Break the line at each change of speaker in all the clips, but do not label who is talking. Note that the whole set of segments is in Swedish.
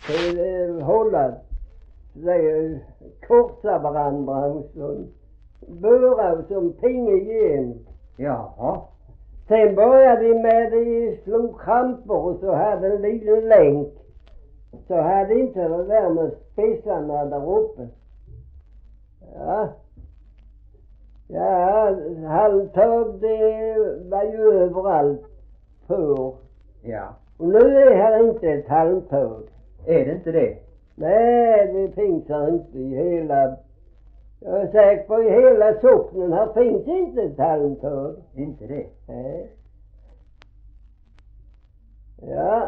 till hålla det korsa varandra och så böra som ping igen.
Jaha.
Sen började de med de slog krampor och så hade en liten länk. Så hade inte det där med spetsarna där uppe. Ja. Ja, halmtag det var ju överallt för.
Ja.
Och nu är här inte ett halmtag.
Är det inte det?
Nej, det finns här inte i hela... Jag är säker på i hela socknen här finns inte ett halmtag.
Inte det?
Nej. Ja.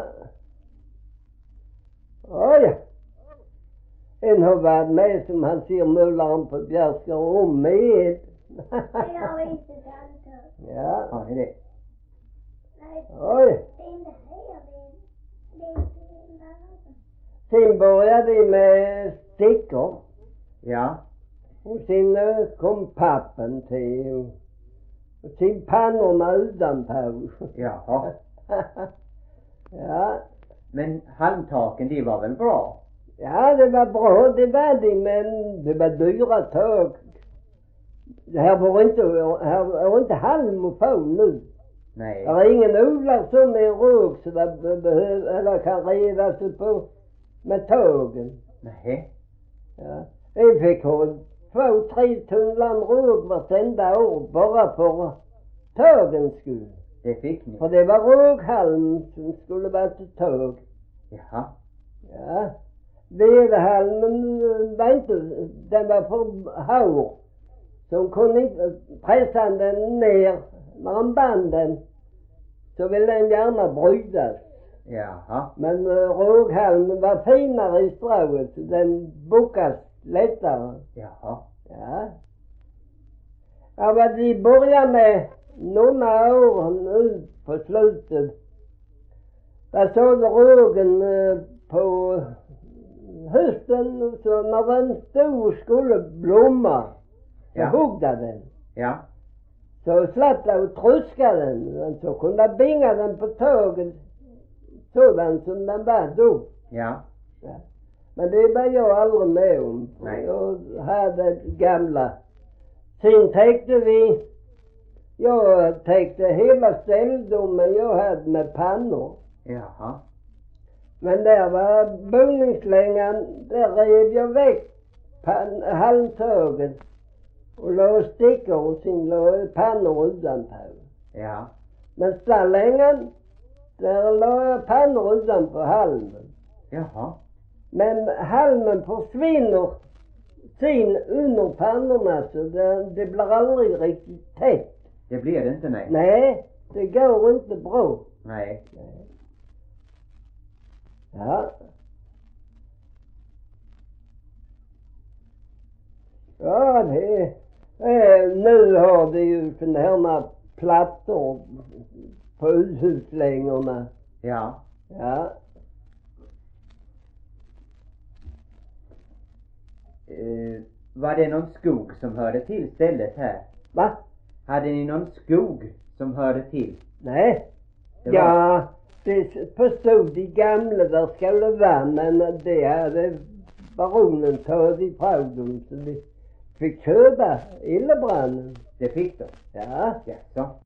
Oj. En har varit med som han ser mullaren på Bjärskar om med.
Det har inte ett halmtag.
Ja.
Har ni det?
Nej,
Oj.
det är inte här. Det är inte
Sen började de med stickor.
Ja.
Och sen kom pappen till. Och sen pannorna utanpå.
Jaha.
Ja.
Men halmtaken, de var väl bra?
Ja, det var bra, det var det, men det var dyra tag. Här var inte halm och få nu.
Nej.
Det är ingen odlar som är råg så det behöver, eller kan reda sig på med tågen.
Nej.
Ja. Vi fick ha 2-3 tunnland råg vartenda år bara för tågens skull.
Det fick ni?
För det var råghalm som skulle vara till tåg.
Jaha.
Ja. Vedhalmen var inte, den var för hår. Så hon kunde inte pressa den ner när han band den. Så ville den gärna brytas.
Jaha.
Men råghalmen var finare i strået. Så den bukas lättare.
Jaha.
Ja. Ja, vad vi började med några år nu på slutet. Där såg rågen på hösten så när den stod skulle blomma. Så
Ja.
huggde den.
Ja.
Så slapp jag och tröskade den. Men så kunde jag binga den på tåget. Sådan som den var då.
Ja.
Ja. Men det var jag aldrig med om.
Nej.
Jag hade gamla. Sen jag täckte hela ställdomen jag hade med pannor.
Jaha.
Men där var boningslängan, där rev jag väck halmtåget och la stickor och sen la pannor utanpå.
Ja.
Men stallängan, där la jag pannor utanpå halmen.
Jaha.
Men halmen försvinner sen under pannorna så det blir aldrig riktigt tätt.
Det blir det inte, nej.
Nej, det går inte bra.
Nej.
Ja. Ja, nu har det ju såna här plattor på uthuslängorna.
Ja.
Ja.
Var det någon skog som hörde till stället här?
Va?
Hade ni någon skog som hörde till?
Nej.
Det var-
Ja, det förstod de gamla där skulle vara, men det hade baronen tagit ifrån dem så de fick köpa Illebranden.
Det fick de.
Ja.
Jaså.